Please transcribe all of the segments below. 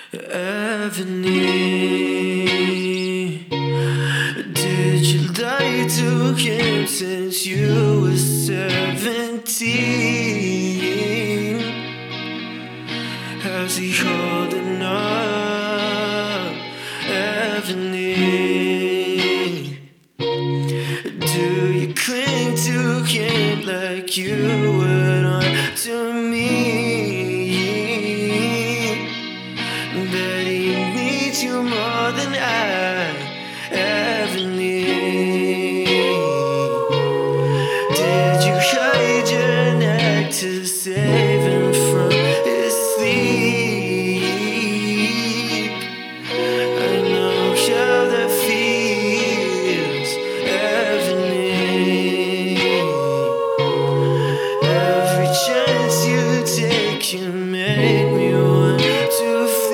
Ebony, did you lie to him since you were 17? How's he holding up, Ebony? Do you cling to him like you would on to me? That he needs you more than I ever need. Did you hide your neck to save him from his sleep? I know how that feels, Ebony. Every chance you take, you make me want to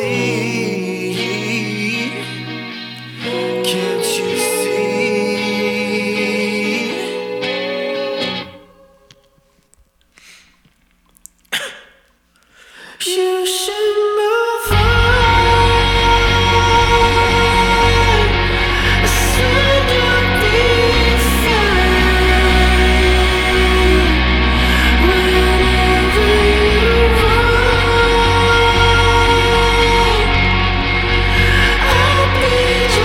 flee. Can't you see? You should move on. I said you'll be fine whenever you want. I'll be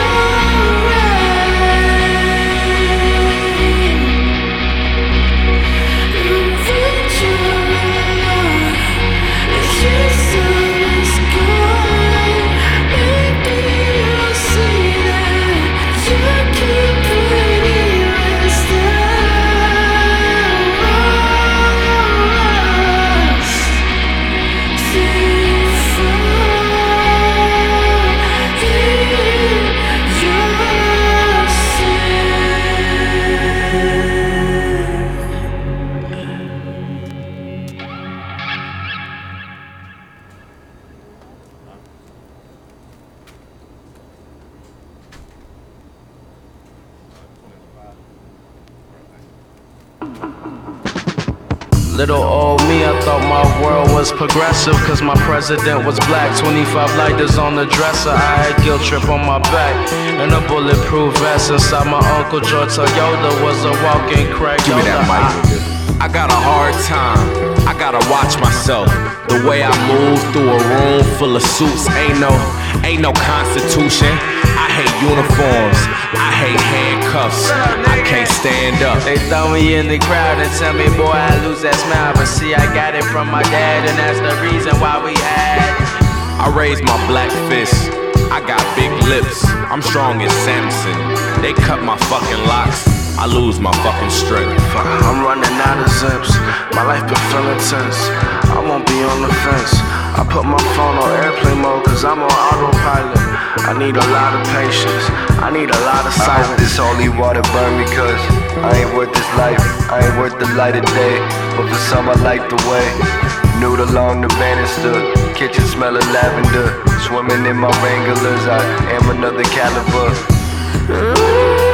Little old me, I thought my world was progressive, cause my president was black. 25 lighters on the dresser, I had guilt trip on my back, and a bulletproof vest inside my Uncle George Toyota was a walking Craig. Give me that mic. I got a hard time, I gotta watch myself. The way I move through a room full of suits, ain't no constitution. I hate uniforms, I hate handcuffs, I can't stand up. They throw me in the crowd and tell me, boy, I lose that smile. But see, I got it from my dad, and that's the reason why we had. I raise my black fist, I got big lips, I'm strong as Samson. They cut my fucking locks, I lose my fucking strength. I'm running out of zips, my life been feeling tense. I won't be on the fence. I put my phone on airplane mode, cause I'm on autopilot. I need a lot of patience, I need a lot of silence. I hope this holy water burn me, cause I ain't worth this life, I ain't worth the light of day. But for some I like the way, nude along the banister, kitchen smelling lavender. Swimming in my Wranglers, I am another caliber.